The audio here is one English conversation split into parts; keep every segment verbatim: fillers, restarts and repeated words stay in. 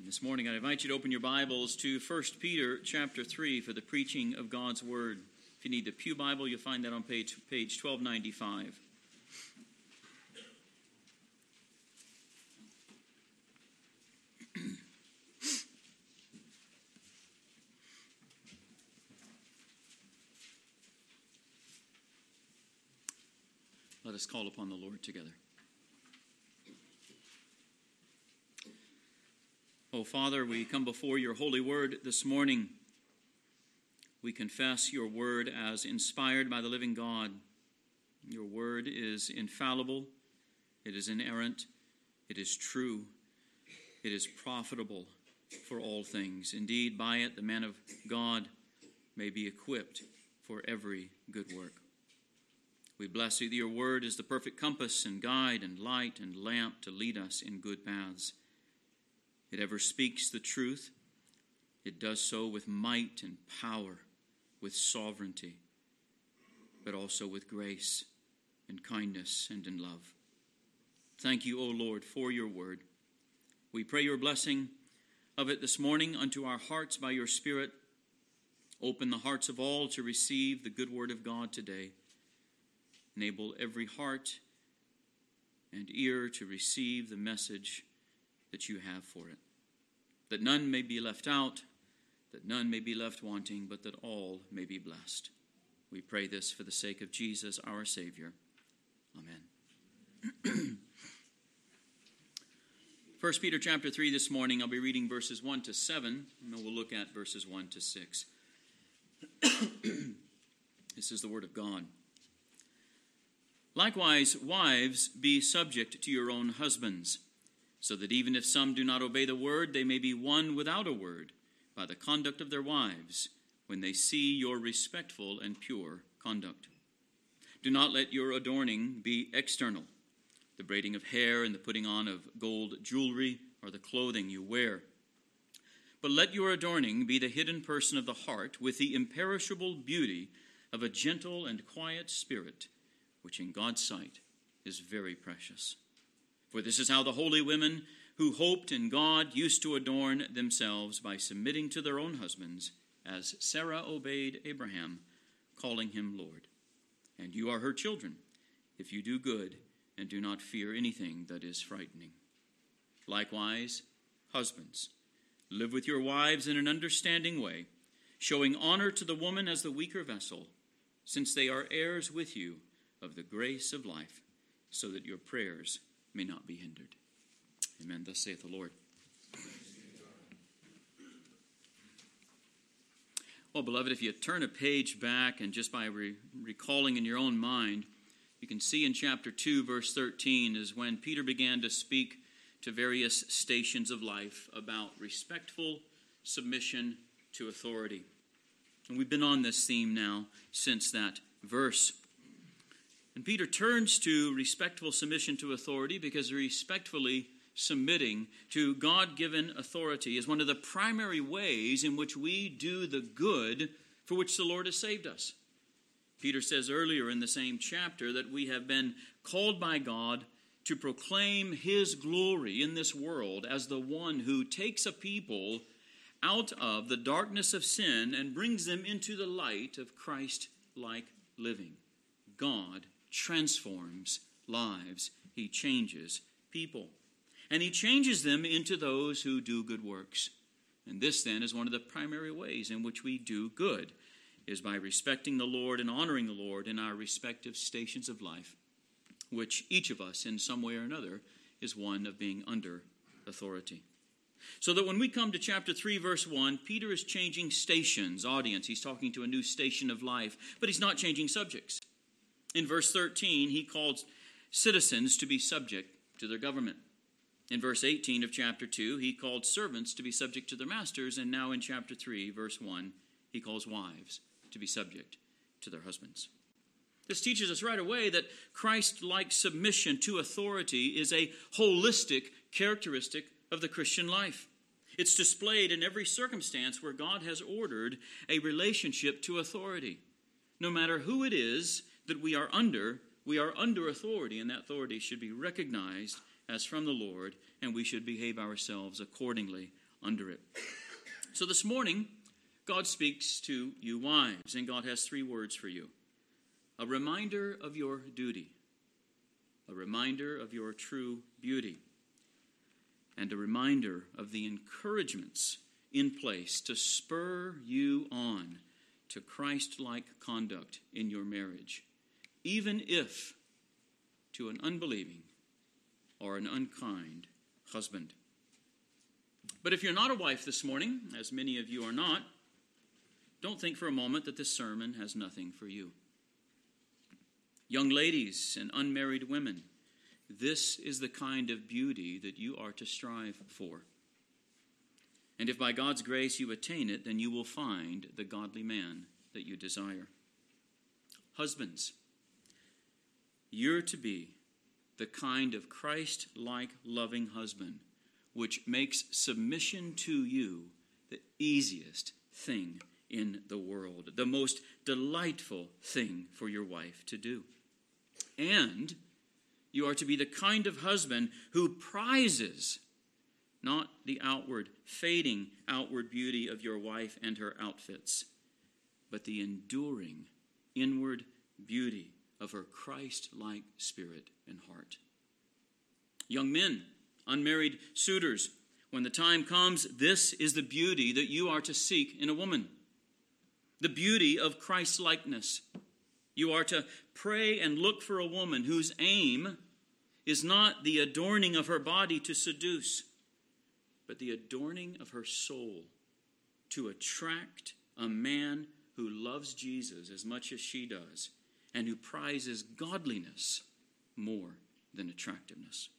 This morning I invite you to open your Bibles to First Peter chapter three for the preaching of God's Word. If you need the Pew Bible, you'll find that on page, page twelve ninety-five. Let us call upon the Lord together. Oh, Father, we come before your holy word this morning. We confess your word as inspired by the living God. Your word is infallible, it is inerrant, it is true, it is profitable for all things. Indeed, by it the man of God may be equipped for every good work. We bless you that your word is the perfect compass and guide and light and lamp to lead us in good paths. It ever speaks the truth. It does so with might and power, with sovereignty, but also with grace and kindness and in love. Thank you, O Lord, for your word. We pray your blessing of it this morning unto our hearts by your Spirit. Open the hearts of all to receive the good word of God today. Enable every heart and ear to receive the message that you have for it, that none may be left out, that none may be left wanting, but that all may be blessed. We pray this for the sake of Jesus, our Savior. Amen. First Peter chapter three this morning, I'll be reading verses one to seven, and then we'll look at verses one to six. This is the word of God. Likewise, wives, be subject to your own husbands, so that even if some do not obey the word, they may be won without a word by the conduct of their wives, when they see your respectful and pure conduct. Do not let your adorning be external, the braiding of hair and the putting on of gold jewelry or the clothing you wear. But let your adorning be the hidden person of the heart, with the imperishable beauty of a gentle and quiet spirit, which in God's sight is very precious. For this is how the holy women who hoped in God used to adorn themselves, by submitting to their own husbands, as Sarah obeyed Abraham, calling him Lord. And you are her children, if you do good and do not fear anything that is frightening. Likewise, husbands, live with your wives in an understanding way, showing honor to the woman as the weaker vessel, since they are heirs with you of the grace of life, so that your prayers may not be hindered. Amen. Thus saith the Lord. Well, beloved, if you turn a page back and just by re- recalling in your own mind, you can see in chapter two, verse thirteen, is when Peter began to speak to various stations of life about respectful submission to authority. And we've been on this theme now since that verse. And Peter turns to respectful submission to authority because respectfully submitting to God-given authority is one of the primary ways in which we do the good for which the Lord has saved us. Peter says earlier in the same chapter that we have been called by God to proclaim his glory in this world as the one who takes a people out of the darkness of sin and brings them into the light of Christ-like living. God transforms lives. He changes people. And he changes them into those who do good works. And this then is one of the primary ways in which we do good, is by respecting the Lord and honoring the Lord in our respective stations of life, which each of us in some way or another is one of being under authority. So that when we come to chapter three, verse one, Peter is changing stations, audience. He's talking to a new station of life, but he's not changing subjects. In verse thirteen, he calls citizens to be subject to their government. In verse eighteen of chapter two, he called servants to be subject to their masters. And now in chapter three, verse one, he calls wives to be subject to their husbands. This teaches us right away that Christ-like submission to authority is a holistic characteristic of the Christian life. It's displayed in every circumstance where God has ordered a relationship to authority. No matter who it is that we are under, we are under authority, and that authority should be recognized as from the Lord, and we should behave ourselves accordingly under it. So this morning, God speaks to you wives, and God has three words for you. A reminder of your duty, a reminder of your true beauty, and a reminder of the encouragements in place to spur you on to Christ-like conduct in your marriage, even if to an unbelieving or an unkind husband. But if you're not a wife this morning, as many of you are not, don't think for a moment that this sermon has nothing for you. Young ladies and unmarried women, this is the kind of beauty that you are to strive for. And if by God's grace you attain it, then you will find the godly man that you desire. Husbands, you're to be the kind of Christ-like loving husband which makes submission to you the easiest thing in the world, the most delightful thing for your wife to do. And you are to be the kind of husband who prizes not the outward, fading outward beauty of your wife and her outfits, but the enduring inward beauty of her Christ-like spirit and heart. Young men, unmarried suitors, when the time comes, this is the beauty that you are to seek in a woman. The beauty of Christ-likeness. You are to pray and look for a woman whose aim is not the adorning of her body to seduce, but the adorning of her soul to attract a man who loves Jesus as much as she does and who prizes godliness more than attractiveness.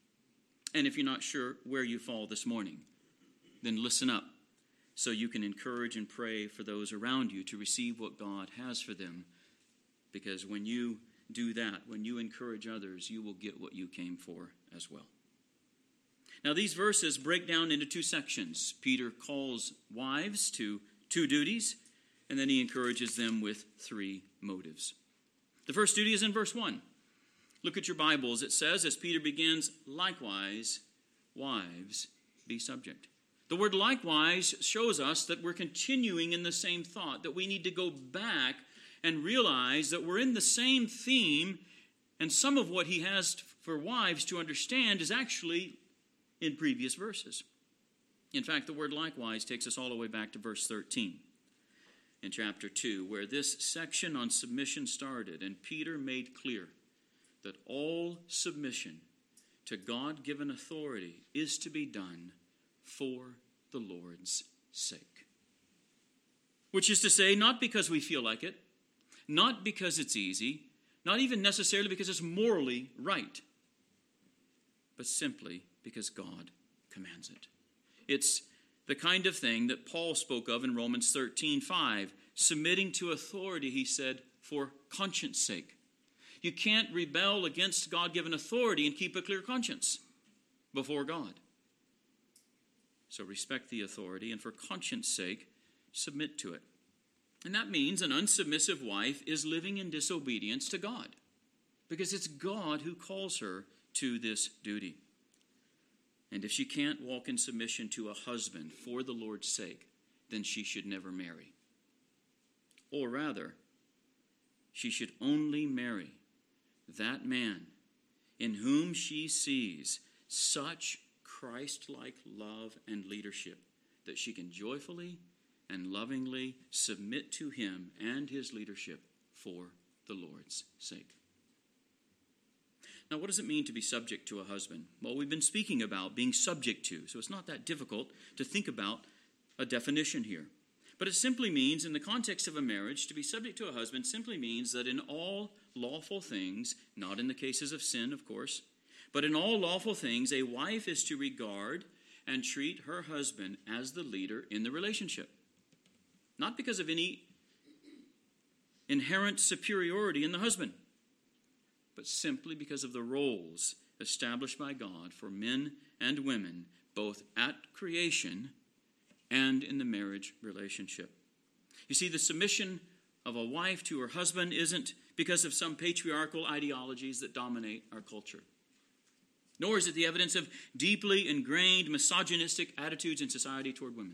And if you're not sure where you fall this morning, then listen up so you can encourage and pray for those around you to receive what God has for them. Because when you do that, when you encourage others, you will get what you came for as well. Now, these verses break down into two sections. Peter calls wives to two duties, and then he encourages them with three motives. The first duty is in verse one. Look at your Bibles. It says, as Peter begins, likewise, wives, be subject. The word likewise shows us that we're continuing in the same thought, that we need to go back and realize that we're in the same theme, and some of what he has for wives to understand is actually in previous verses. In fact, the word likewise takes us all the way back to verse thirteen in chapter two, where this section on submission started, and Peter made clear that all submission to God-given authority is to be done for the Lord's sake. Which is to say, not because we feel like it, not because it's easy, not even necessarily because it's morally right, but simply because God commands it. It's the kind of thing that Paul spoke of in Romans thirteen five, submitting to authority, he said, for conscience sake. You can't rebel against God-given authority and keep a clear conscience before God. So respect the authority, and for conscience sake, submit to it. And that means an unsubmissive wife is living in disobedience to God, because it's God who calls her to this duty. And if she can't walk in submission to a husband for the Lord's sake, then she should never marry. Or rather, she should only marry that man in whom she sees such Christ-like love and leadership that she can joyfully and lovingly submit to him and his leadership for the Lord's sake. Now, what does it mean to be subject to a husband? Well, we've been speaking about being subject to, so it's not that difficult to think about a definition here. But it simply means, in the context of a marriage, to be subject to a husband simply means that in all lawful things, not in the cases of sin, of course, but in all lawful things, a wife is to regard and treat her husband as the leader in the relationship. Not because of any inherent superiority in the husband, but simply because of the roles established by God for men and women, both at creation and in the marriage relationship. You see, the submission of a wife to her husband isn't because of some patriarchal ideologies that dominate our culture. nor is it the evidence of deeply ingrained misogynistic attitudes in society toward women.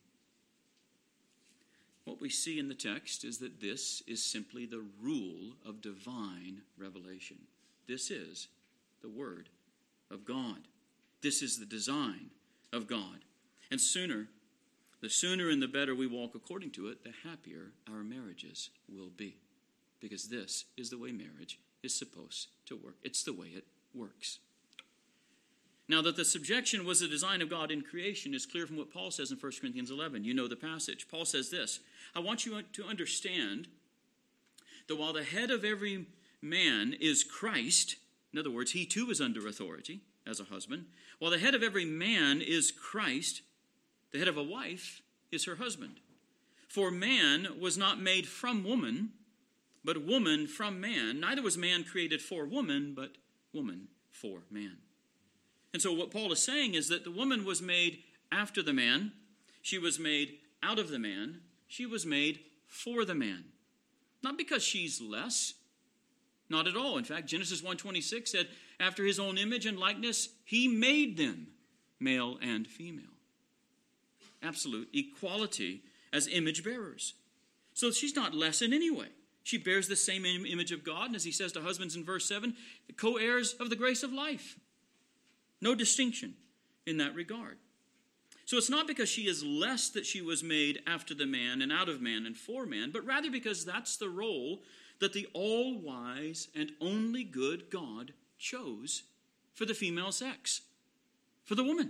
What we see in the text is that this is simply the rule of divine revelation. This is the Word of God. This is the design of God. And sooner, the sooner and the better we walk according to it, the happier our marriages will be. Because this is the way marriage is supposed to work. It's the way it works. Now, that the subjection was the design of God in creation is clear from what Paul says in First Corinthians eleven. You know the passage. Paul says this, I want you to understand that while the head of every man is Christ, in other words, he too is under authority as a husband, while the head of every man is Christ, the head of a wife is her husband. For man was not made from woman, but woman from man. Neither was man created for woman, but woman for man. And so what Paul is saying is that the woman was made after the man. She was made out of the man. She was made for the man. Not because she's less. Not at all. In fact, Genesis one twenty-six said, after his own image and likeness, he made them male and female. Absolute equality as image bearers. So she's not less in any way. She bears the same image of God. And as he says to husbands in verse seven, the co-heirs of the grace of life. No distinction in that regard. So it's not because she is less that she was made after the man and out of man and for man, but rather because that's the role that the all-wise and only good God chose for the female sex, for the woman.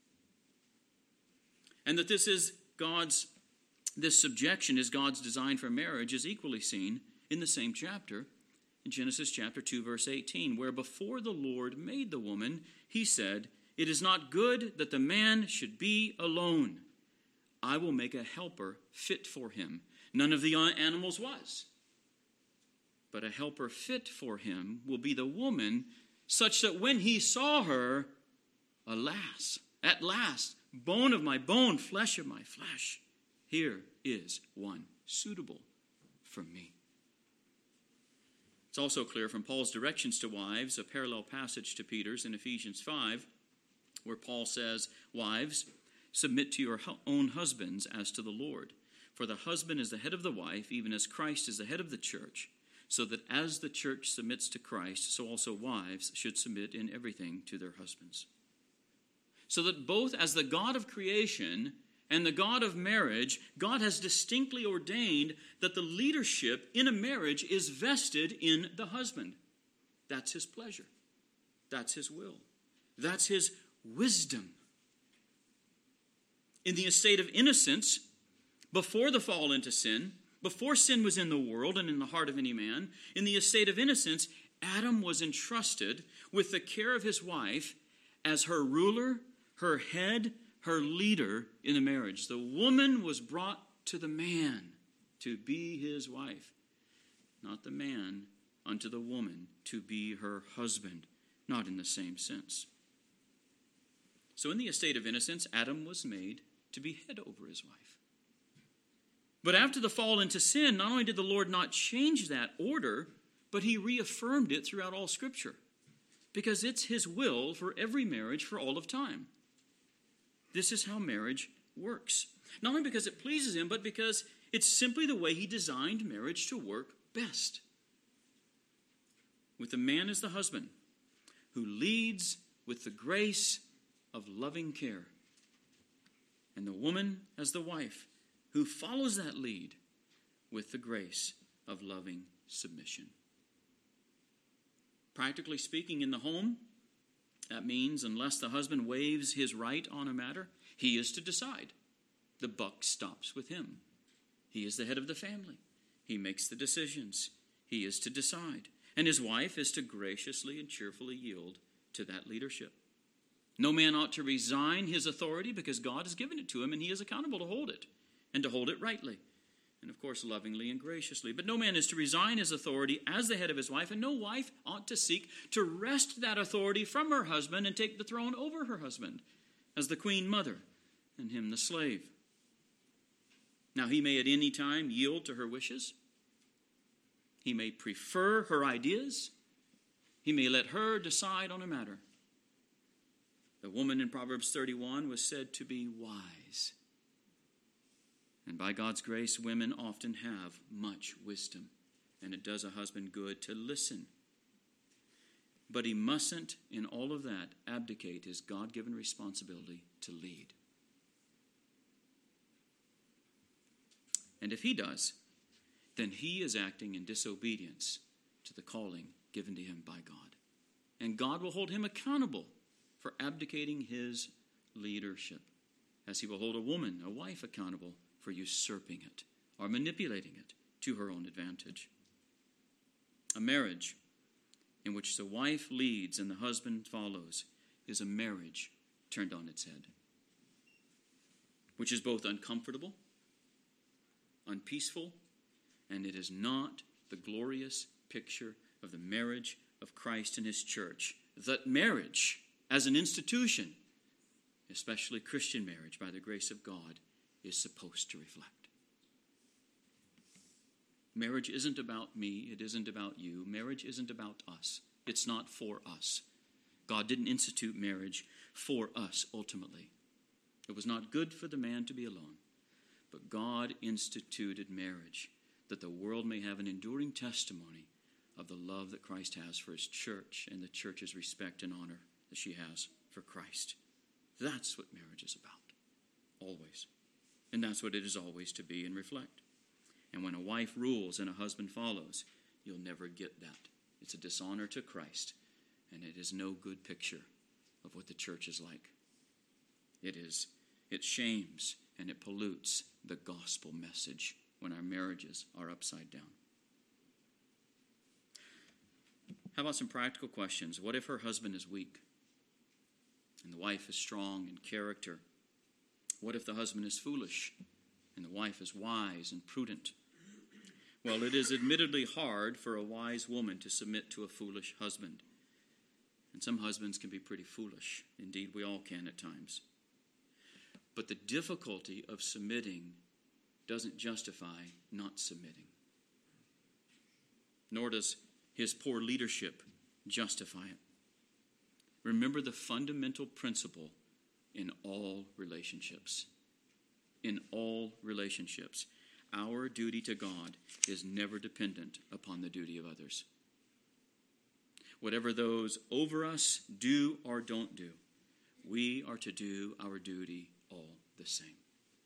And that this is God's, this subjection is God's design for marriage is equally seen in the same chapter, in Genesis chapter two, verse eighteen, where before the Lord made the woman, he said, it is not good that the man should be alone. I will make a helper fit for him. None of the animals was. But a helper fit for him will be the woman, such that when he saw her, alas, at last, bone of my bone, flesh of my flesh, here is one suitable for me. It's also clear from Paul's directions to wives, a parallel passage to Peter's in Ephesians five, where Paul says, wives, submit to your own husbands as to the Lord. For the husband is the head of the wife, even as Christ is the head of the church, so that as the church submits to Christ, so also wives should submit in everything to their husbands. So that both as the God of creation and the God of marriage, God has distinctly ordained that the leadership in a marriage is vested in the husband. That's his pleasure. That's his will. That's his wisdom. In the estate of innocence, before the fall into sin, before sin was in the world and in the heart of any man, in the estate of innocence, Adam was entrusted with the care of his wife as her ruler, her head, her leader in the marriage. The woman was brought to the man to be his wife, not the man unto the woman to be her husband, not in the same sense. So in the estate of innocence, Adam was made to be head over his wife. But after the fall into sin, not only did the Lord not change that order, but he reaffirmed it throughout all Scripture, because it's his will for every marriage for all of time. This is how marriage works. Not only because it pleases him, but because it's simply the way he designed marriage to work best. With the man as the husband, who leads with the grace of loving care, and the woman as the wife, who follows that lead with the grace of loving submission. Practically speaking, in the home, that means unless the husband waives his right on a matter, he is to decide. The buck stops with him. He is the head of the family. He makes the decisions. He is to decide. And his wife is to graciously and cheerfully yield to that leadership. No man ought to resign his authority because God has given it to him and he is accountable to hold it and to hold it rightly. And of course, lovingly and graciously. But no man is to resign his authority as the head of his wife, and no wife ought to seek to wrest that authority from her husband and take the throne over her husband as the queen mother and him the slave. Now, he may at any time yield to her wishes. He may prefer her ideas. He may let her decide on a matter. The woman in Proverbs thirty-one was said to be wise. And by God's grace, women often have much wisdom, and it does a husband good to listen. But he mustn't, in all of that, abdicate his God-given responsibility to lead. And if he does, then he is acting in disobedience to the calling given to him by God. And God will hold him accountable for abdicating his leadership, as he will hold a woman, a wife, accountable for usurping it or manipulating it to her own advantage. A marriage in which the wife leads and the husband follows is a marriage turned on its head, which is both uncomfortable, unpeaceful, and it is not the glorious picture of the marriage of Christ and his church that marriage as an institution, especially Christian marriage by the grace of God, is supposed to reflect. Marriage isn't about me. It isn't about you. Marriage isn't about us. It's not for us. God didn't institute marriage for us ultimately. It was not good for the man to be alone. But God instituted marriage that the world may have an enduring testimony of the love that Christ has for his church and the church's respect and honor that she has for Christ. That's what marriage is about, always. And that's what it is always to be and reflect. And when a wife rules and a husband follows, you'll never get that. It's a dishonor to Christ, and it is no good picture of what the church is like. It is, it shames and it pollutes the gospel message when our marriages are upside down. How about some practical questions? What if her husband is weak and the wife is strong in character? What if the husband is foolish and the wife is wise and prudent? Well, it is admittedly hard for a wise woman to submit to a foolish husband. And some husbands can be pretty foolish. Indeed, we all can at times. But the difficulty of submitting doesn't justify not submitting. Nor does his poor leadership justify it. Remember the fundamental principle in all relationships. In all relationships, our duty to God is never dependent upon the duty of others. Whatever those over us do or don't do, we are to do our duty all the same.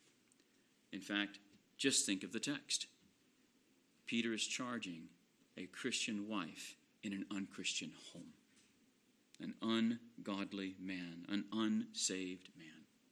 In fact, just think of the text. Peter is charging a Christian wife in an unchristian home, an ungodly man, an unsaved man.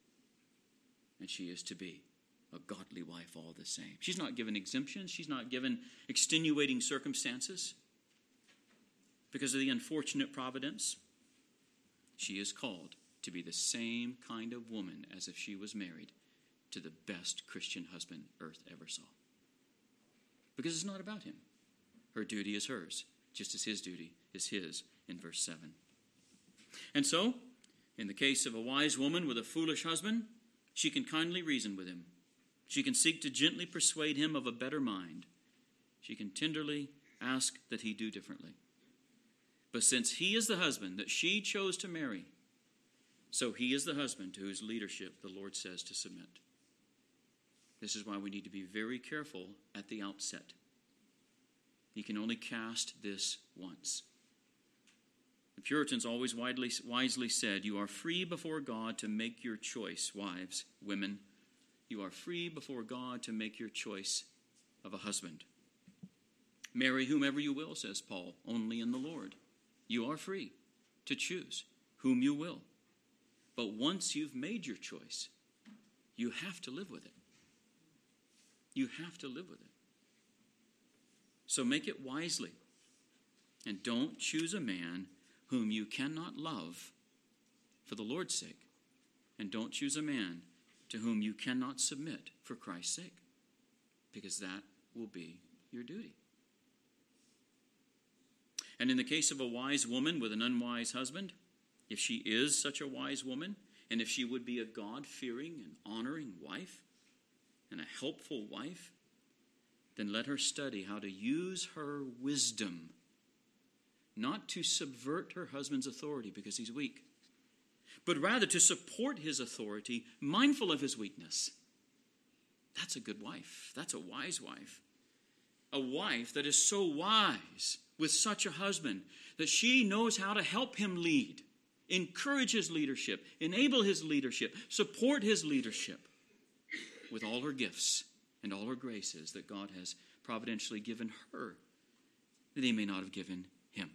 And she is to be a godly wife all the same. She's not given exemptions. She's not given extenuating circumstances because of the unfortunate providence. She is called to be the same kind of woman as if she was married to the best Christian husband earth ever saw. Because it's not about him. Her duty is hers, just as his duty is his in verse seven. And so, in the case of a wise woman with a foolish husband, she can kindly reason with him. She can seek to gently persuade him of a better mind. She can tenderly ask that he do differently. But since he is the husband that she chose to marry, so he is the husband to whose leadership the Lord says to submit. This is why we need to be very careful at the outset. He can only cast this once. The Puritans always widely, wisely said, you are free before God to make your choice, wives, women. You are free before God to make your choice of a husband. Marry whomever you will, says Paul, only in the Lord. You are free to choose whom you will. But once you've made your choice, you have to live with it. You have to live with it. So make it wisely. And don't choose a man whom you cannot love for the Lord's sake. And don't choose a man to whom you cannot submit for Christ's sake. Because that will be your duty. And in the case of a wise woman with an unwise husband, if she is such a wise woman, and if she would be a God-fearing and honoring wife, and a helpful wife, then let her study how to use her wisdom, not to subvert her husband's authority because he's weak, but rather to support his authority, mindful of his weakness. That's a good wife. That's a wise wife. A wife that is so wise with such a husband that she knows how to help him lead, encourage his leadership, enable his leadership, support his leadership with all her gifts and all her graces that God has providentially given her that he may not have given him.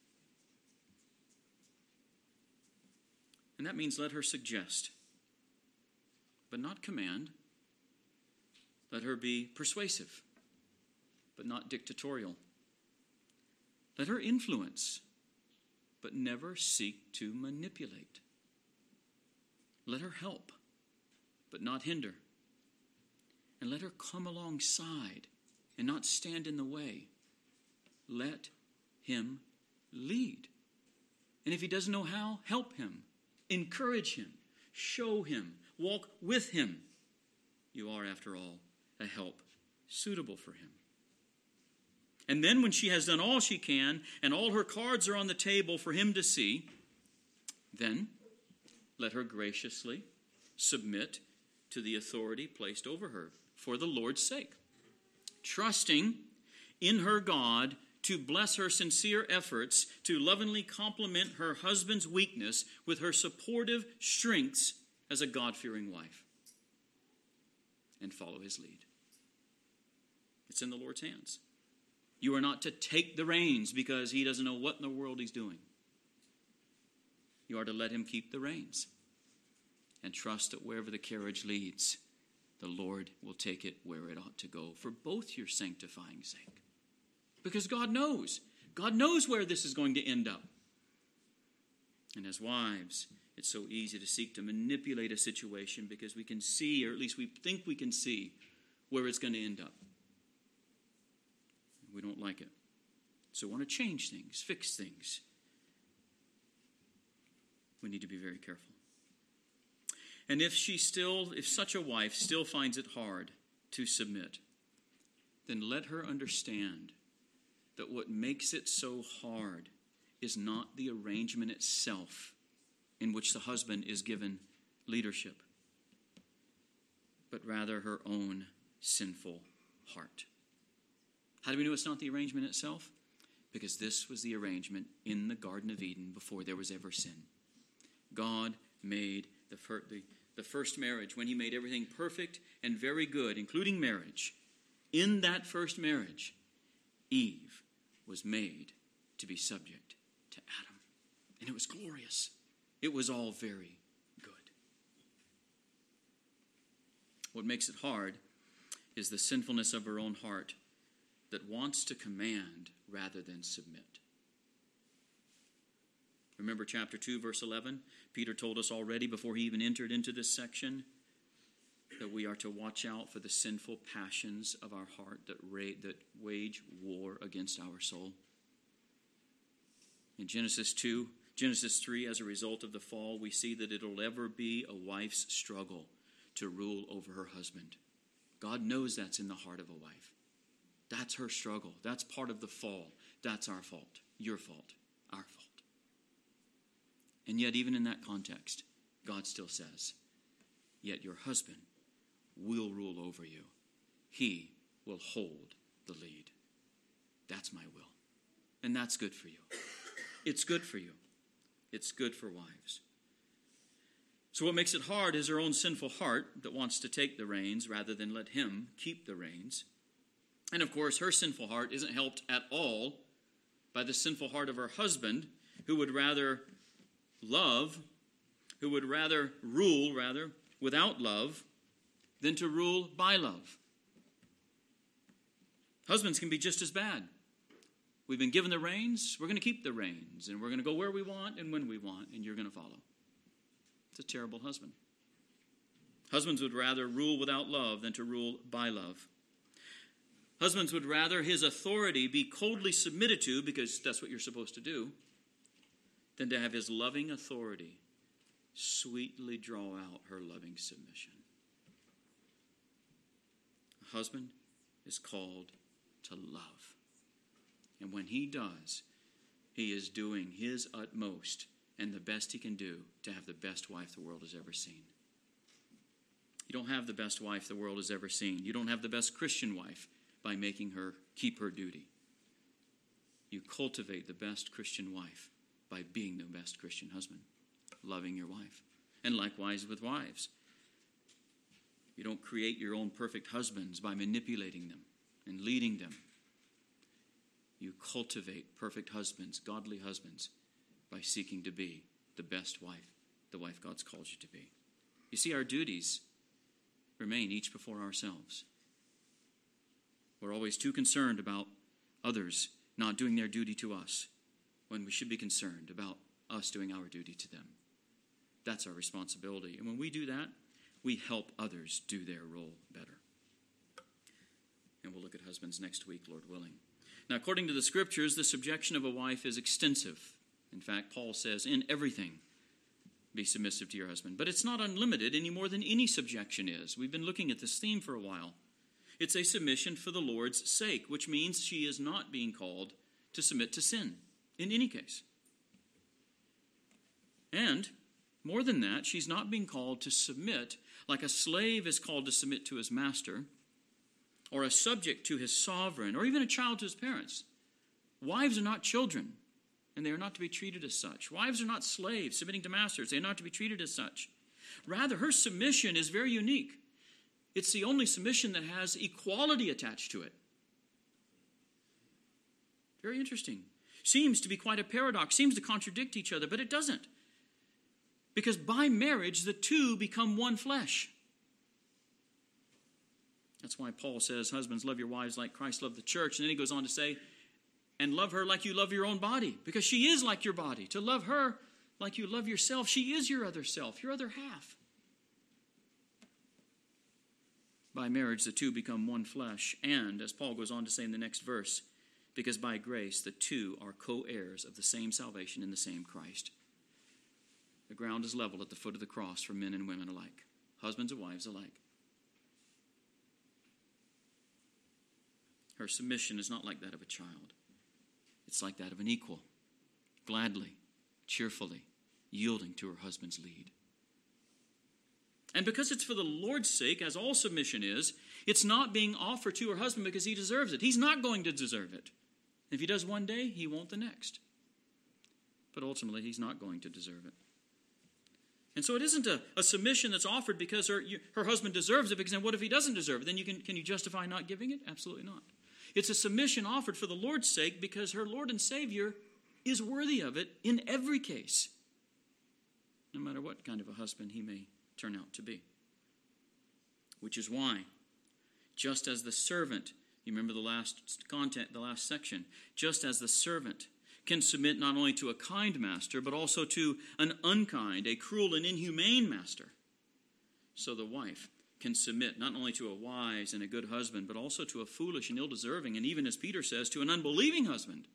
And that means let her suggest, but not command. Let her be persuasive, but not dictatorial. Let her influence, but never seek to manipulate. Let her help, but not hinder. And let her come alongside and not stand in the way. Let him lead. And if he doesn't know how, help him. Encourage him. Show him. Walk with him. You are, after all, a help suitable for him. And then when she has done all she can and all her cards are on the table for him to see, then let her graciously submit to the authority placed over her for the Lord's sake, trusting in her God to bless her sincere efforts to lovingly complement her husband's weakness with her supportive strengths as a God-fearing wife, and follow his lead. It's in the Lord's hands. You are not to take the reins because he doesn't know what in the world he's doing. You are to let him keep the reins and trust that wherever the carriage leads, the Lord will take it where it ought to go for both your sanctifying sake. Because God knows. God knows where this is going to end up. And as wives, it's so easy to seek to manipulate a situation because we can see, or at least we think we can see, where it's going to end up. We don't like it. So we want to change things, fix things. We need to be very careful. And if she still, if such a wife still finds it hard to submit, then let her understand that what makes it so hard is not the arrangement itself in which the husband is given leadership, but rather her own sinful heart. How do we know it's not the arrangement itself? Because this was the arrangement in the Garden of Eden before there was ever sin. God made the, fir- the, the first marriage when he made everything perfect and very good, including marriage. In that first marriage, Eve was made to be subject to Adam. And it was glorious. It was all very good. What makes it hard is the sinfulness of her own heart that wants to command rather than submit. Remember chapter two, verse eleven? Peter told us already before he even entered into this section that we are to watch out for the sinful passions of our heart that, ra- that wage war against our soul. In Genesis two, Genesis three, as a result of the fall, we see that it'll ever be a wife's struggle to rule over her husband. God knows that's in the heart of a wife. That's her struggle. That's part of the fall. That's our fault. Your fault. Our fault. And yet, even in that context, God still says, yet your husband will rule over you. He will hold the lead. That's my will. And that's good for you. It's good for you. It's good for wives. So what makes it hard is her own sinful heart that wants to take the reins rather than let him keep the reins. And of course, her sinful heart isn't helped at all by the sinful heart of her husband, who would rather love, who would rather rule, rather, without love, than to rule by love. Husbands can be just as bad. We've been given the reins, we're going to keep the reins, and we're going to go where we want and when we want, and you're going to follow. It's a terrible husband. Husbands would rather rule without love than to rule by love. Husbands would rather his authority be coldly submitted to, because that's what you're supposed to do, than to have his loving authority sweetly draw out her loving submission. A husband is called to love. And when he does, he is doing his utmost and the best he can do to have the best wife the world has ever seen. You don't have the best wife the world has ever seen. You don't have the best Christian wife by making her keep her duty. You cultivate the best Christian wife by being the best Christian husband, loving your wife. And likewise with wives. You don't create your own perfect husbands by manipulating them and leading them. You cultivate perfect husbands, godly husbands, by seeking to be the best wife, the wife God's called you to be. You see, our duties remain each before ourselves. We're always too concerned about others not doing their duty to us when we should be concerned about us doing our duty to them. That's our responsibility. And when we do that, we help others do their role better. And we'll look at husbands next week, Lord willing. Now, according to the Scriptures, the subjection of a wife is extensive. In fact, Paul says, in everything, be submissive to your husband. But it's not unlimited any more than any subjection is. We've been looking at this theme for a while. It's a submission for the Lord's sake, which means she is not being called to submit to sin in any case. And more than that, she's not being called to submit like a slave is called to submit to his master, or a subject to his sovereign, or even a child to his parents. Wives are not children, and they are not to be treated as such. Wives are not slaves submitting to masters. They are not to be treated as such. Rather, her submission is very unique. It's the only submission that has equality attached to it. Very interesting. Seems to be quite a paradox, seems to contradict each other, but it doesn't. Because by marriage, the two become one flesh. That's why Paul says, husbands, love your wives like Christ loved the church. And then he goes on to say, and love her like you love your own body. Because she is like your body. To love her like you love yourself. She is your other self, your other half. By marriage, the two become one flesh. And, as Paul goes on to say in the next verse, because by grace, the two are co-heirs of the same salvation in the same Christ. The ground is level at the foot of the cross for men and women alike. Husbands and wives alike. Her submission is not like that of a child. It's like that of an equal, gladly, cheerfully, yielding to her husband's lead. And because it's for the Lord's sake, as all submission is, it's not being offered to her husband because he deserves it. He's not going to deserve it. If he does one day, he won't the next. But ultimately, he's not going to deserve it. And so it isn't a, a submission that's offered because her, you, her husband deserves it, because then what if he doesn't deserve it? Then you can, can you justify not giving it? Absolutely not. It's a submission offered for the Lord's sake because her Lord and Savior is worthy of it in every case, no matter what kind of a husband he may turn out to be. Which is why, just as the servant, you remember the last content, the last section, just as the servant can submit not only to a kind master, but also to an unkind, a cruel and inhumane master, so the wife can submit not only to a wise and a good husband, but also to a foolish and ill-deserving, and even, as Peter says, to an unbelieving husband.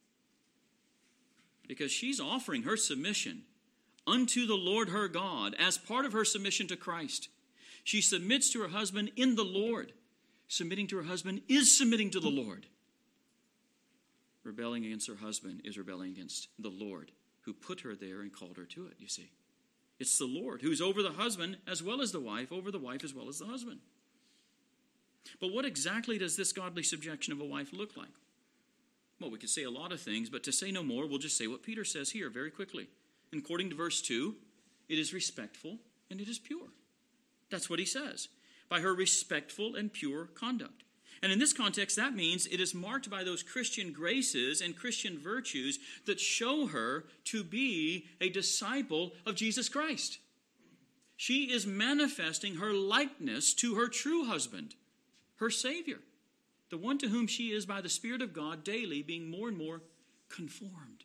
Because she's offering her submission unto the Lord her God as part of her submission to Christ. She submits to her husband in the Lord. Submitting to her husband is submitting to the Lord. Rebelling against her husband is rebelling against the Lord, who put her there and called her to it, you see. It's the Lord who's over the husband as well as the wife, over the wife as well as the husband. But what exactly does this godly subjection of a wife look like? Well, we could say a lot of things, but to say no more, we'll just say what Peter says here very quickly. And according to verse two, it is respectful and it is pure. That's what he says. By her respectful and pure conduct. And in this context, that means it is marked by those Christian graces and Christian virtues that show her to be a disciple of Jesus Christ. She is manifesting her likeness to her true husband, her Savior, the one to whom she is by the Spirit of God daily being more and more conformed.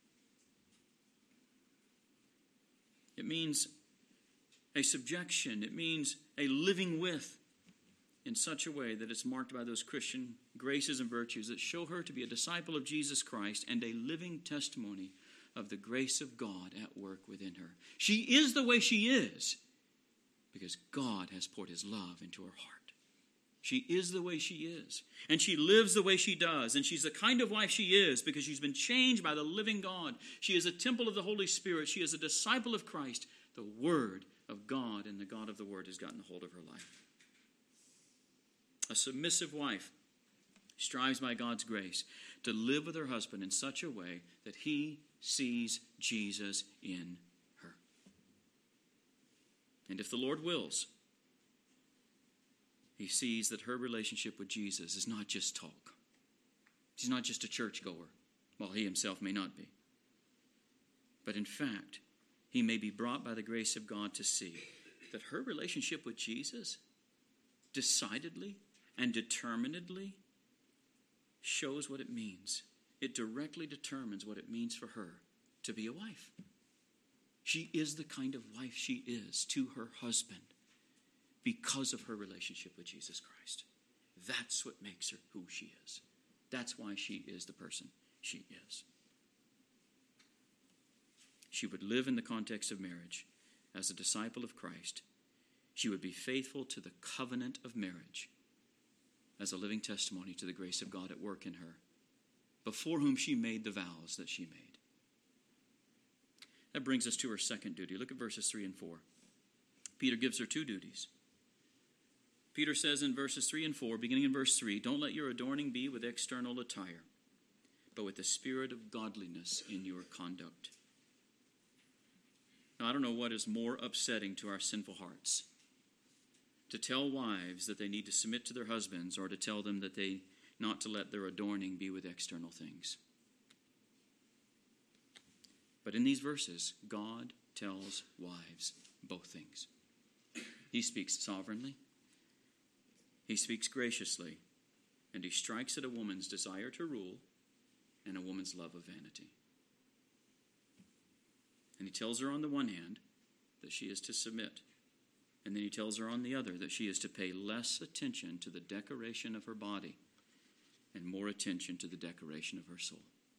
It means a subjection. It means a living with in such a way that it's marked by those Christian graces and virtues that show her to be a disciple of Jesus Christ and a living testimony of the grace of God at work within her. She is the way she is because God has poured his love into her heart. She is the way she is. And she lives the way she does. And she's the kind of wife she is because she's been changed by the living God. She is a temple of the Holy Spirit. She is a disciple of Christ. The Word of God and the God of the Word has gotten a hold of her life. A submissive wife strives by God's grace to live with her husband in such a way that he sees Jesus in her. And if the Lord wills, he sees that her relationship with Jesus is not just talk. She's not just a churchgoer, while he himself may not be. But in fact, he may be brought by the grace of God to see that her relationship with Jesus decidedly and determinedly shows what it means. It directly determines what it means for her to be a wife. She is the kind of wife she is to her husband because of her relationship with Jesus Christ. That's what makes her who she is. That's why she is the person she is. She would live in the context of marriage as a disciple of Christ. She would be faithful to the covenant of marriage as a living testimony to the grace of God at work in her, before whom she made the vows that she made. That brings us to her second duty. Look at verses three and four. Peter gives her two duties. Peter says in verses three and four, beginning in verse three, don't let your adorning be with external attire, but with the spirit of godliness in your conduct. Now, I don't know what is more upsetting to our sinful hearts, to tell wives that they need to submit to their husbands or to tell them that they not to let their adorning be with external things. But in these verses, God tells wives both things. He speaks sovereignly, he speaks graciously, and he strikes at a woman's desire to rule and a woman's love of vanity. And he tells her on the one hand that she is to submit. And then he tells her on the other that she is to pay less attention to the decoration of her body and more attention to the decoration of her soul.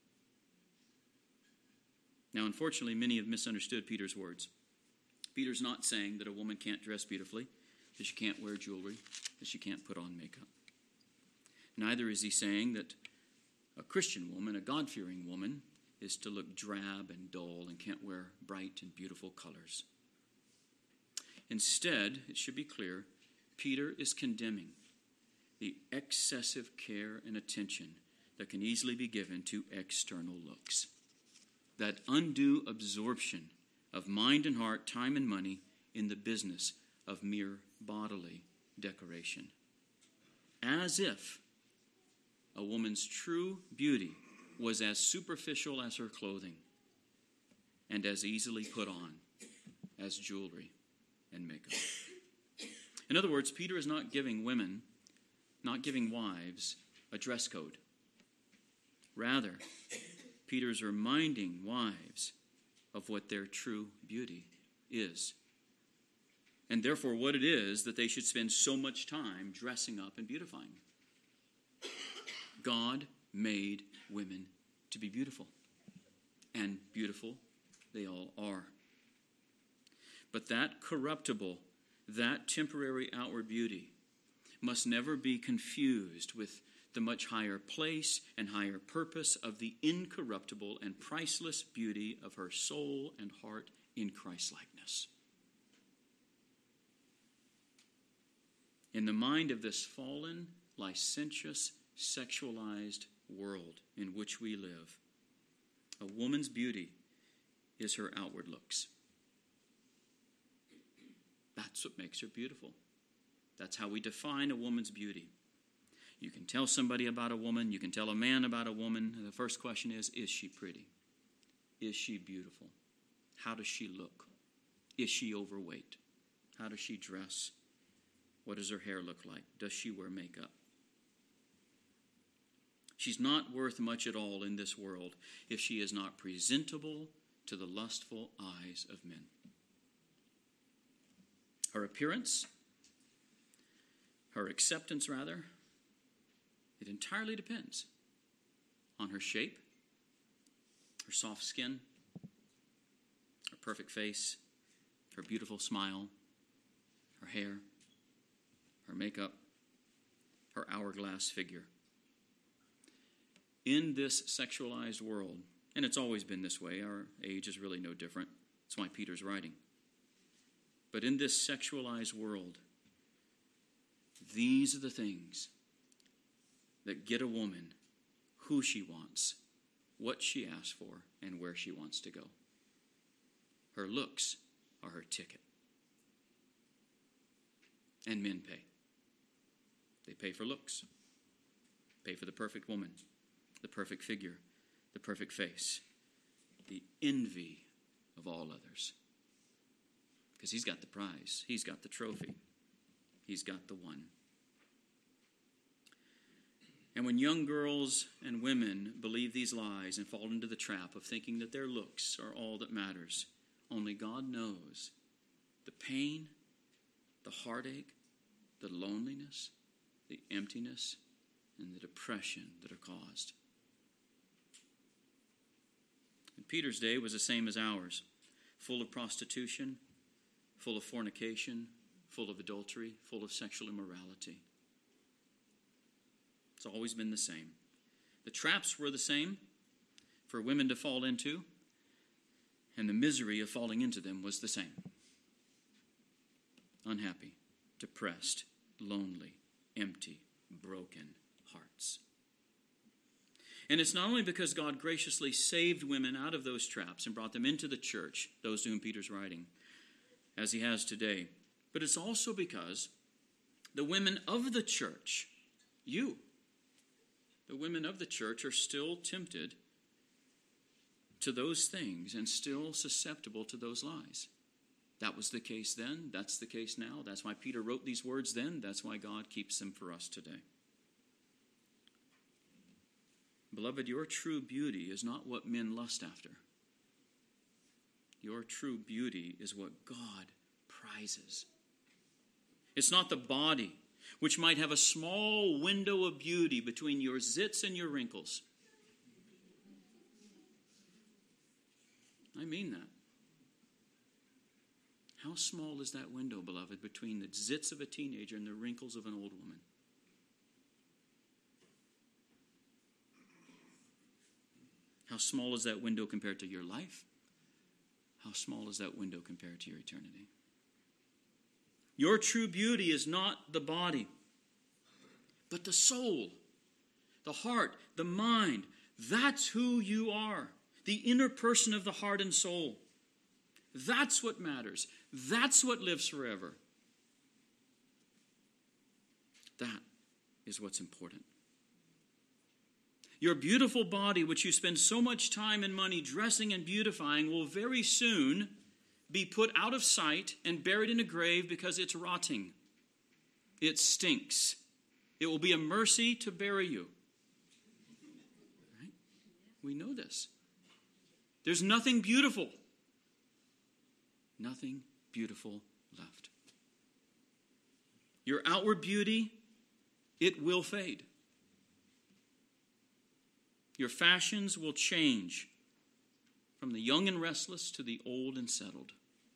Now, unfortunately, many have misunderstood Peter's words. Peter's not saying that a woman can't dress beautifully, that she can't wear jewelry, that she can't put on makeup. Neither is he saying that a Christian woman, a God-fearing woman, is to look drab and dull and can't wear bright and beautiful colors. Instead, it should be clear, Peter is condemning the excessive care and attention that can easily be given to external looks. That undue absorption of mind and heart, time and money in the business of mere bodily decoration. As if a woman's true beauty was as superficial as her clothing and as easily put on as jewelry and makeup. In other words, Peter is not giving women, not giving wives, a dress code. Rather, Peter is reminding wives of what their true beauty is. And therefore what it is that they should spend so much time dressing up and beautifying. God made women to be beautiful. And beautiful they all are. But that corruptible, that temporary outward beauty must never be confused with the much higher place and higher purpose of the incorruptible and priceless beauty of her soul and heart in Christ-likeness. In the mind of this fallen, licentious, sexualized world in which we live, a woman's beauty is her outward looks. That's what makes her beautiful. That's how we define a woman's beauty. You can tell somebody about a woman, you can tell a man about a woman. The first question is, is she pretty? Is she beautiful? How does she look? Is she overweight? How does she dress? What does her hair look like? Does she wear makeup? She's not worth much at all in this world if she is not presentable to the lustful eyes of men. Her appearance, her acceptance rather, it entirely depends on her shape, her soft skin, her perfect face, her beautiful smile, her hair, her makeup, her hourglass figure. In this sexualized world, and it's always been this way, our age is really no different. That's why Peter's writing. But in this sexualized world, these are the things that get a woman who she wants, what she asks for, and where she wants to go. Her looks are her ticket. And men pay. They pay for looks, pay for the perfect woman, the perfect figure, the perfect face, the envy of all others. Because he's got the prize, he's got the trophy, he's got the one. And when young girls and women believe these lies and fall into the trap of thinking that their looks are all that matters, only God knows the pain, the heartache, the loneliness, the emptiness, and the depression that are caused. And Peter's day was the same as ours, full of prostitution, full of fornication, full of adultery, full of sexual immorality. It's always been the same. The traps were the same for women to fall into, and the misery of falling into them was the same. Unhappy, depressed, lonely, empty, broken hearts. And it's not only because God graciously saved women out of those traps and brought them into the church, those to whom Peter's writing, as he has today, but it's also because the women of the church, you, the women of the church, are still tempted to those things and still susceptible to those lies. That was the case then. That's the case now. That's why Peter wrote these words then. That's why God keeps them for us today. Beloved, your true beauty is not what men lust after. Your true beauty is what God prizes. It's not the body, which might have a small window of beauty between your zits and your wrinkles. I mean that. How small is that window, beloved, between the zits of a teenager and the wrinkles of an old woman? How small is that window compared to your life? How small is that window compared to your eternity? Your true beauty is not the body, but the soul, the heart, the mind. That's who you are, the inner person of the heart and soul. That's what matters. That's what lives forever. That is what's important. Your beautiful body, which you spend so much time and money dressing and beautifying, will very soon be put out of sight and buried in a grave because it's rotting. It stinks. It will be a mercy to bury you. Right? We know this. There's nothing beautiful. Nothing beautiful left. Your outward beauty, it will fade. Your fashions will change from the young and restless to the old and settled.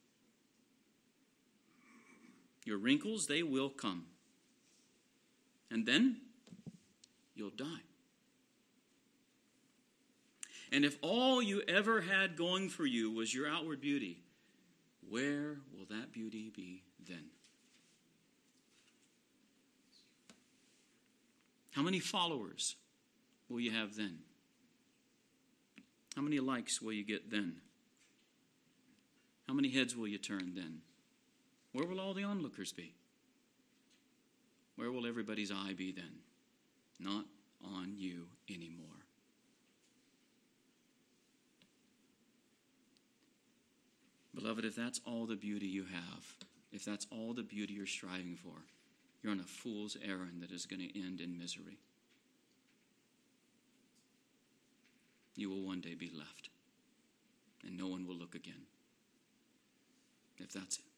Your wrinkles, they will come. And then you'll die. And if all you ever had going for you was your outward beauty, where will that beauty be then? How many followers will you have then? How many likes will you get then? How many heads will you turn then? Where will all the onlookers be? Where will everybody's eye be then? Not on you anymore. Beloved, if that's all the beauty you have, if that's all the beauty you're striving for, you're on a fool's errand that is going to end in misery. You will one day be left, and no one will look again, if that's it.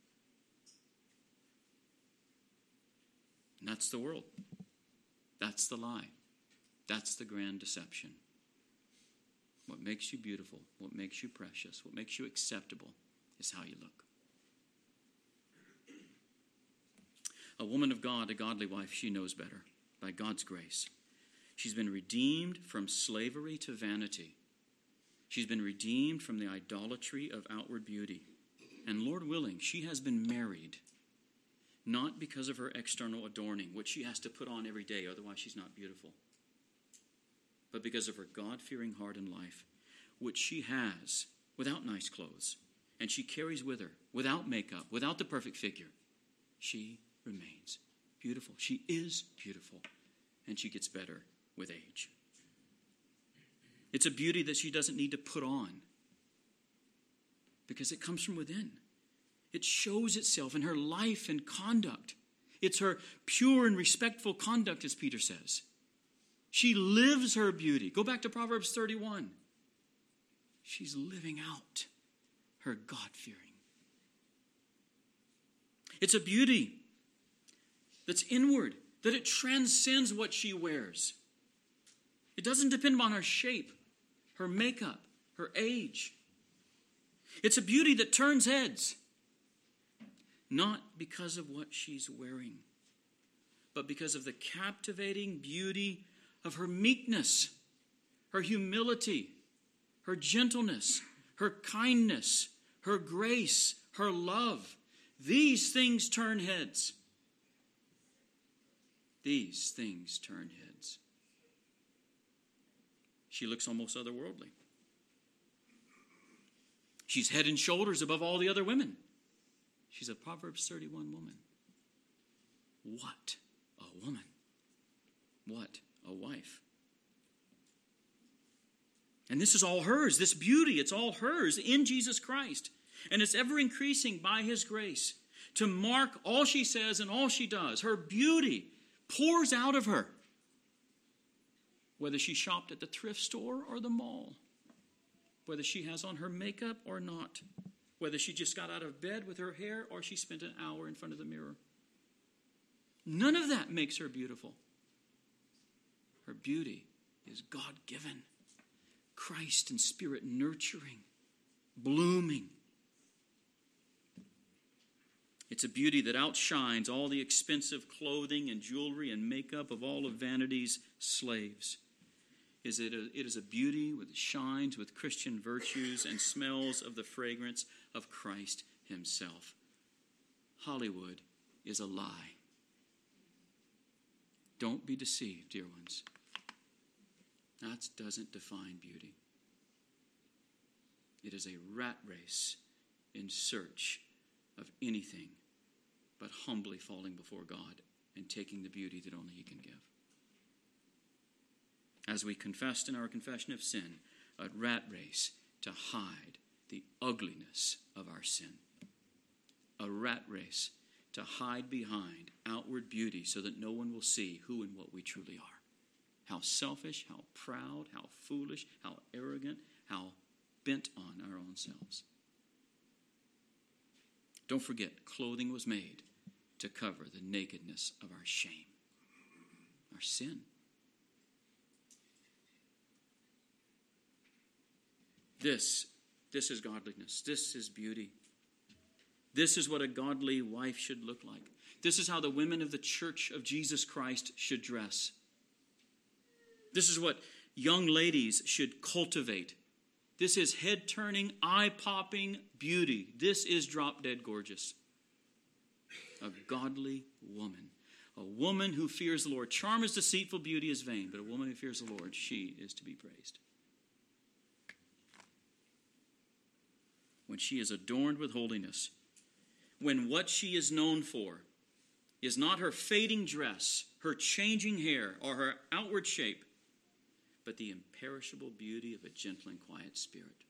And that's the world. That's the lie. That's the grand deception. What makes you beautiful, what makes you precious, what makes you acceptable is how you look. A woman of God, a godly wife, she knows better. by God's grace. She's been redeemed from slavery to vanity. She's been redeemed from the idolatry of outward beauty. And Lord willing, she has been married, not because of her external adorning, which she has to put on every day, otherwise she's not beautiful, but because of her God-fearing heart and life, which she has without nice clothes, and she carries with her, without makeup, without the perfect figure. She remains beautiful. She is beautiful, and she gets better with age. It's a beauty that she doesn't need to put on, because it comes from within. It shows itself in her life and conduct. It's her pure and respectful conduct, as Peter says. She lives her beauty. Go back to Proverbs thirty-one. She's living out her God-fearing. It's a beauty that's inward, that it transcends what she wears. It doesn't depend on her shape, her makeup, her age. It's a beauty that turns heads, not because of what she's wearing, but because of the captivating beauty of her meekness, her humility, her gentleness, her kindness, her grace, her love. These things turn heads. These things turn heads. She looks almost otherworldly. She's head and shoulders above all the other women. She's a Proverbs thirty-one woman. What a woman. What a wife. And this is all hers. This beauty, it's all hers in Jesus Christ. And it's ever increasing by His grace to mark all she says and all she does. Her beauty pours out of her, whether she shopped at the thrift store or the mall, whether she has on her makeup or not, whether she just got out of bed with her hair or she spent an hour in front of the mirror. None of that makes her beautiful. Her beauty is God-given, Christ and Spirit nurturing, blooming. It's a beauty that outshines all the expensive clothing and jewelry and makeup of all of vanity's slaves. Is it, a, it is a beauty that shines with Christian virtues and smells of the fragrance of Christ Himself. Hollywood is a lie. Don't be deceived, dear ones. That doesn't define beauty. It is a rat race in search of anything but humbly falling before God and taking the beauty that only He can give. As we confessed in our confession of sin, a rat race to hide the ugliness of our sin. A rat race to hide behind outward beauty so that no one will see who and what we truly are. How selfish, how proud, how foolish, how arrogant, how bent on our own selves. Don't forget, clothing was made to cover the nakedness of our shame, our sin. This, this is godliness. This is beauty. This is what a godly wife should look like. This is how the women of the Church of Jesus Christ should dress. This is what young ladies should cultivate. This is head-turning, eye-popping beauty. This is drop-dead gorgeous. A godly woman. A woman who fears the Lord. Charm is deceitful, beauty is vain. But a woman who fears the Lord, she is to be praised. When she is adorned with holiness, when what she is known for is not her fading dress, her changing hair, or her outward shape, but the imperishable beauty of a gentle and quiet spirit.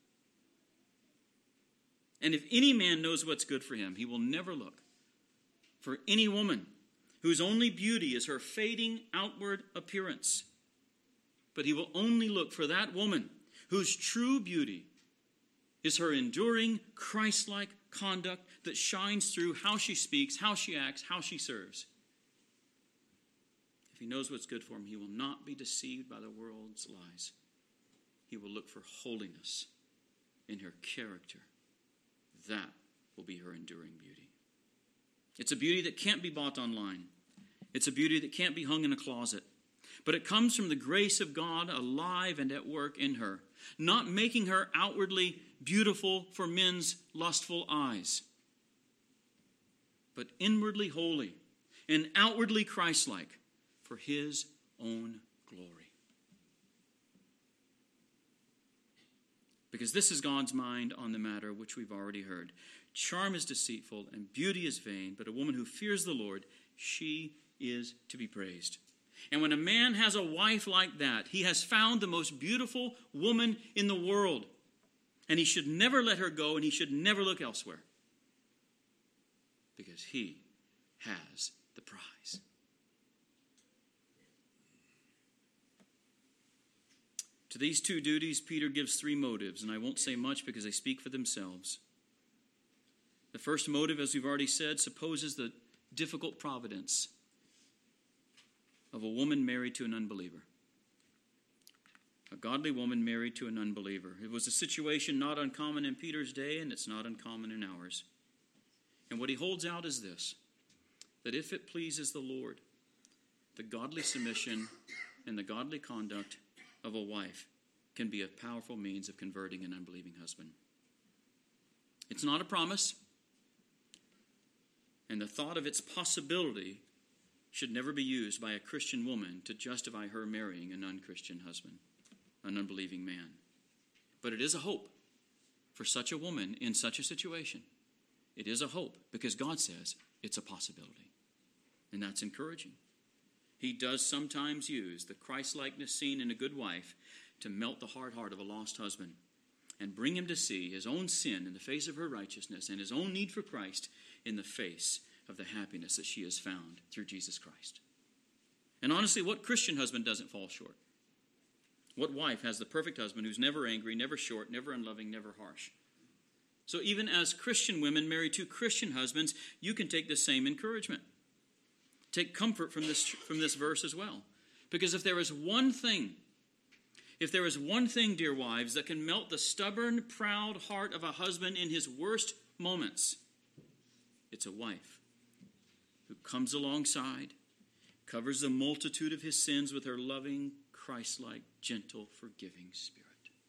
And if any man knows what's good for him, he will never look for any woman whose only beauty is her fading outward appearance. But he will only look for that woman whose true beauty is her enduring, Christ-like conduct that shines through how she speaks, how she acts, how she serves. If he knows what's good for him, he will not be deceived by the world's lies. He will look for holiness in her character. That will be her enduring beauty. It's a beauty that can't be bought online. It's a beauty that can't be hung in a closet. But it comes from the grace of God alive and at work in her, not making her outwardly beautiful for men's lustful eyes, but inwardly holy and outwardly Christ-like for his own glory. Because this is God's mind on the matter, which we've already heard. Charm is deceitful and beauty is vain, but a woman who fears the Lord, she is to be praised. And when a man has a wife like that, he has found the most beautiful woman in the world. And he should never let her go, and he should never look elsewhere. Because he has the prize. To these two duties, Peter gives three motives, and I won't say much because they speak for themselves. The first motive, as we've already said, supposes the difficult providence of a woman married to an unbeliever. A godly woman married to an unbeliever. It was a situation not uncommon in Peter's day, and it's not uncommon in ours. And what he holds out is this, that if it pleases the Lord, the godly submission and the godly conduct of a wife can be a powerful means of converting an unbelieving husband. It's not a promise, and the thought of its possibility should never be used by a Christian woman to justify her marrying an unchristian husband, an unbelieving man. But it is a hope for such a woman in such a situation. It is a hope because God says it's a possibility. And that's encouraging. He does sometimes use the Christ-likeness seen in a good wife to melt the hard heart of a lost husband and bring him to see his own sin in the face of her righteousness and his own need for Christ in the face of the happiness that she has found through Jesus Christ. And honestly, what Christian husband doesn't fall short? What wife has the perfect husband who's never angry, never short, never unloving, never harsh? So even as Christian women married to Christian husbands, you can take the same encouragement. Take comfort from this, from this verse as well. Because if there is one thing, if there is one thing, dear wives, that can melt the stubborn, proud heart of a husband in his worst moments, it's a wife who comes alongside, covers the multitude of his sins with her loving, Christ-like, gentle, forgiving spirit.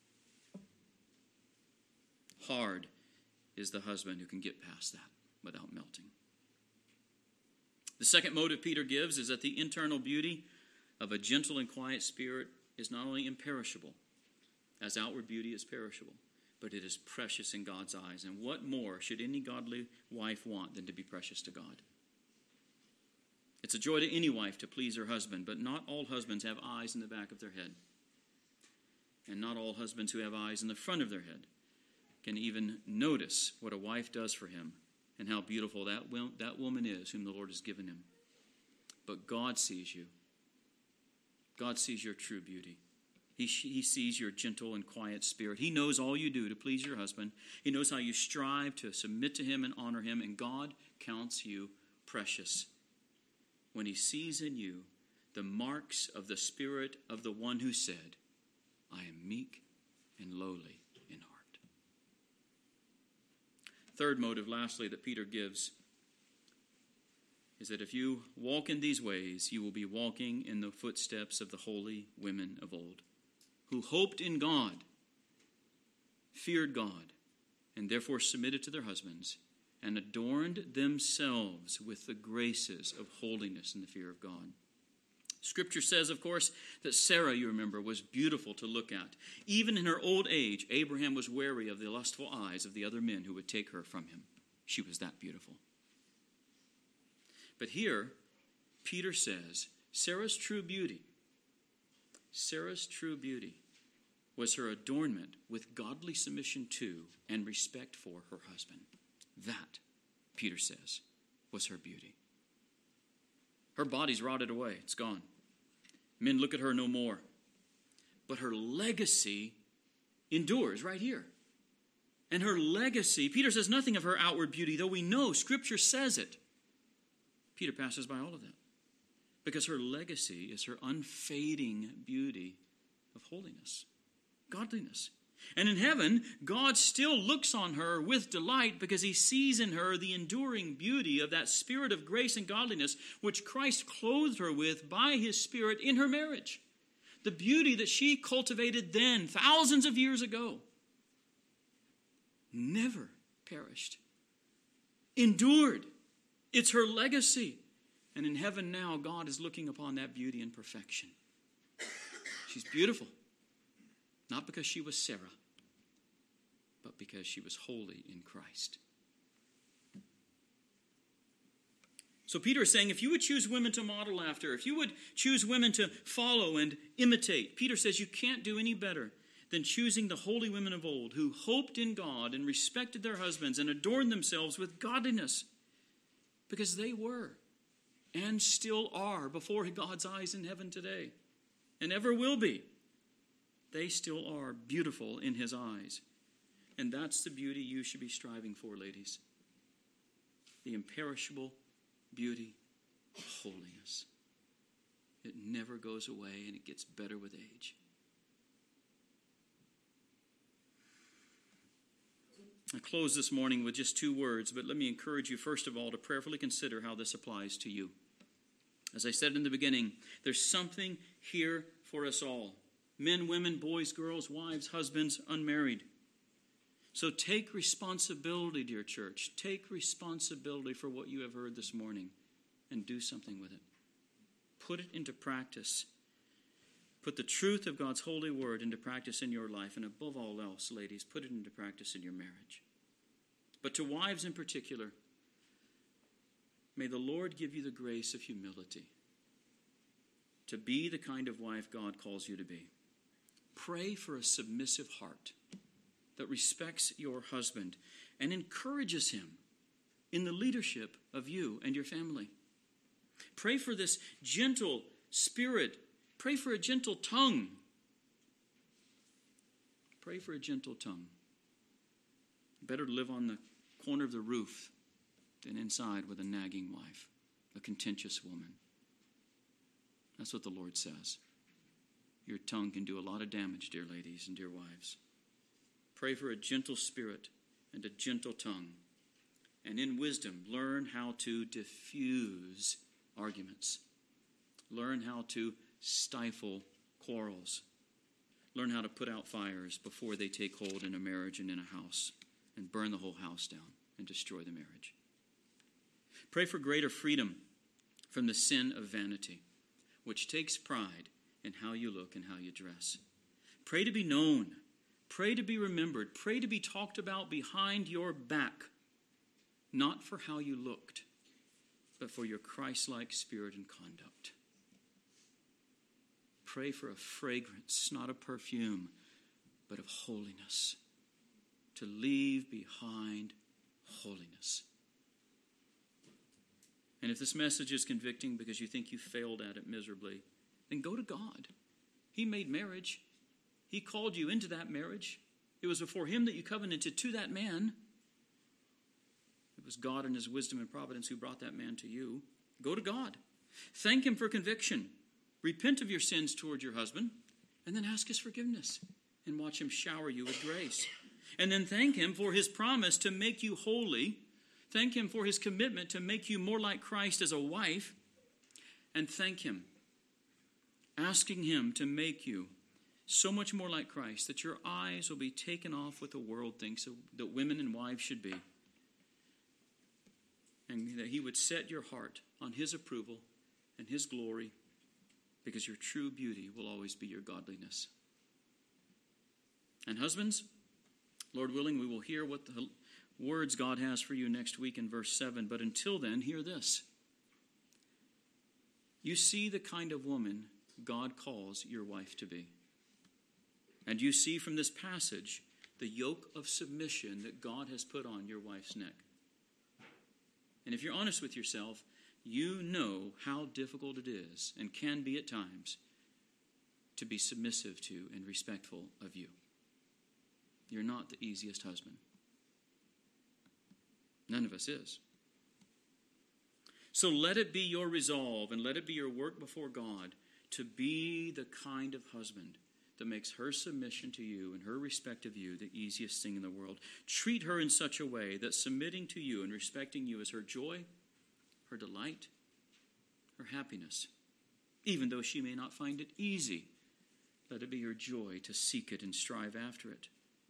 Hard is the husband who can get past that without melting. The second motive Peter gives is that the internal beauty of a gentle and quiet spirit is not only imperishable, as outward beauty is perishable, but it is precious in God's eyes. And what more should any godly wife want than to be precious to God? It's a joy to any wife to please her husband, but not all husbands have eyes in the back of their head. And not all husbands who have eyes in the front of their head can even notice what a wife does for him and how beautiful that, that woman is whom the Lord has given him. But God sees you. God sees your true beauty. He, he sees your gentle and quiet spirit. He knows all you do to please your husband. He knows how you strive to submit to him and honor him, and God counts you precious when he sees in you the marks of the spirit of the one who said, I am meek and lowly in heart. Third motive, lastly, that Peter gives is that if you walk in these ways, you will be walking in the footsteps of the holy women of old, who hoped in God, feared God, and therefore submitted to their husbands, and adorned themselves with the graces of holiness and the fear of God. Scripture says, of course, that Sarah, you remember, was beautiful to look at. Even in her old age, Abraham was wary of the lustful eyes of the other men who would take her from him. She was that beautiful. But here, Peter says, Sarah's true beauty, Sarah's true beauty was her adornment with godly submission to and respect for her husband. That, Peter says, was her beauty. Her body's rotted away. It's gone. Men look at her no more. But her legacy endures right here. And her legacy, Peter says nothing of her outward beauty, though we know Scripture says it. Peter passes by all of that. Because her legacy is her unfading beauty of holiness, godliness. And in heaven, God still looks on her with delight because he sees in her the enduring beauty of that spirit of grace and godliness which Christ clothed her with by his Spirit in her marriage. The beauty that she cultivated then, thousands of years ago, never perished, endured. It's her legacy. And in heaven now, God is looking upon that beauty and perfection. She's beautiful, not because she was Sarah, but because she was holy in Christ. So Peter is saying, if you would choose women to model after, if you would choose women to follow and imitate, Peter says you can't do any better than choosing the holy women of old who hoped in God and respected their husbands and adorned themselves with godliness, because they were and still are before God's eyes in heaven today and ever will be. They still are beautiful in his eyes. And that's the beauty you should be striving for, ladies. The imperishable beauty of holiness. It never goes away, and it gets better with age. I close this morning with just two words, but let me encourage you, first of all, to prayerfully consider how this applies to you. As I said in the beginning, there's something here for us all. Men, women, boys, girls, wives, husbands, unmarried. So take responsibility, dear church. Take responsibility for what you have heard this morning and do something with it. Put it into practice. Put the truth of God's holy word into practice in your life. And above all else, ladies, put it into practice in your marriage. But to wives in particular, may the Lord give you the grace of humility to be the kind of wife God calls you to be. Pray for a submissive heart that respects your husband and encourages him in the leadership of you and your family. Pray for this gentle spirit. Pray for a gentle tongue. Pray for a gentle tongue. Better to live on the corner of the roof than inside with a nagging wife, a contentious woman. That's what the Lord says. Your tongue can do a lot of damage, dear ladies and dear wives. Pray for a gentle spirit and a gentle tongue. And in wisdom, learn how to diffuse arguments. Learn how to stifle quarrels. Learn how to put out fires before they take hold in a marriage and in a house and burn the whole house down and destroy the marriage. Pray for greater freedom from the sin of vanity, which takes pride in how you look and how you dress. Pray to be known. Pray to be remembered. Pray to be talked about behind your back, not for how you looked, but for your Christ-like spirit and conduct. Pray for a fragrance, not a perfume, but of holiness. To leave behind holiness. And if this message is convicting because you think you failed at it miserably, then go to God. He made marriage. He called you into that marriage. It was before him that you covenanted to that man. It was God in his wisdom and providence who brought that man to you. Go to God. Thank him for conviction. Repent of your sins toward your husband, and then ask his forgiveness and watch him shower you with grace. And then thank him for his promise to make you holy. Thank him for his commitment to make you more like Christ as a wife. And thank him, asking him to make you so much more like Christ that your eyes will be taken off what the world thinks that women and wives should be. And that he would set your heart on his approval and his glory, because your true beauty will always be your godliness. And husbands, Lord willing, we will hear what the words God has for you next week in verse seven. But until then, hear this. You see the kind of woman God calls your wife to be. And you see from this passage the yoke of submission that God has put on your wife's neck. And if you're honest with yourself, you know how difficult it is, and can be at times, to be submissive to and respectful of you. You're not the easiest husband. None of us is. So let it be your resolve and let it be your work before God to be the kind of husband that makes her submission to you and her respect of you the easiest thing in the world. Treat her in such a way that submitting to you and respecting you is her joy, her delight, her happiness. Even though she may not find it easy, let it be your joy to seek it and strive after it.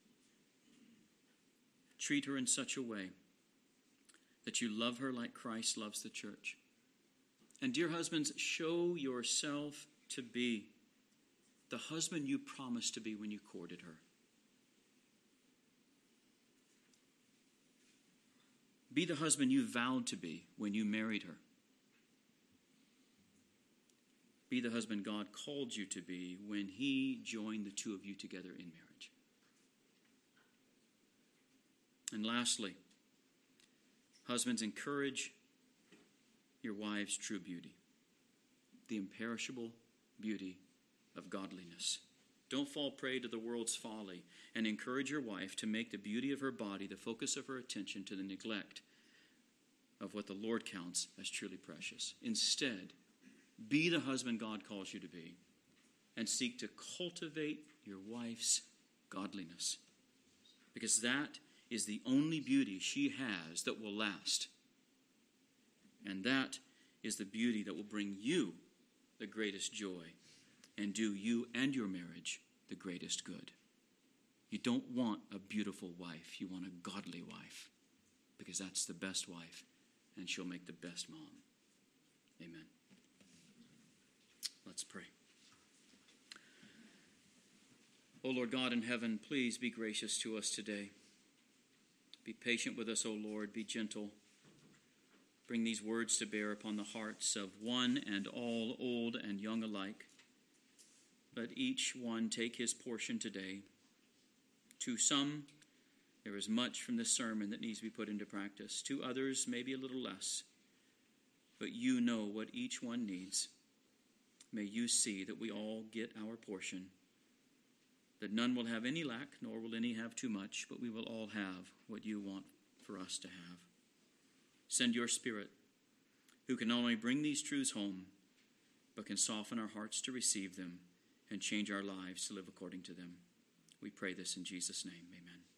Treat her in such a way that you love her like Christ loves the church. And dear husbands, show yourself to be the husband you promised to be when you courted her. Be the husband you vowed to be when you married her. Be the husband God called you to be when he joined the two of you together in marriage. And lastly, husbands, encourage your wives' true beauty, the imperishable beauty of godliness. Don't fall prey to the world's folly, and encourage your wife to make the beauty of her body the focus of her attention, to the neglect of what the Lord counts as truly precious. Instead, be the husband God calls you to be, and seek to cultivate your wife's godliness, because that is the only beauty she has that will last. And that is the beauty that will bring you the greatest joy and do you and your marriage the greatest good. You don't want a beautiful wife. You want a godly wife, because that's the best wife, and she'll make the best mom. Amen. Let's pray. O Lord God in heaven, please be gracious to us today. Be patient with us, O Lord. Be gentle. Bring these words to bear upon the hearts of one and all, old and young alike. Let each one take his portion today. To some, there is much from this sermon that needs to be put into practice. To others, maybe a little less. But you know what each one needs. May you see that we all get our portion, that none will have any lack, nor will any have too much, but we will all have what you want for us to have. Send your Spirit, who can not only bring these truths home, but can soften our hearts to receive them and change our lives to live according to them. We pray this in Jesus' name. Amen.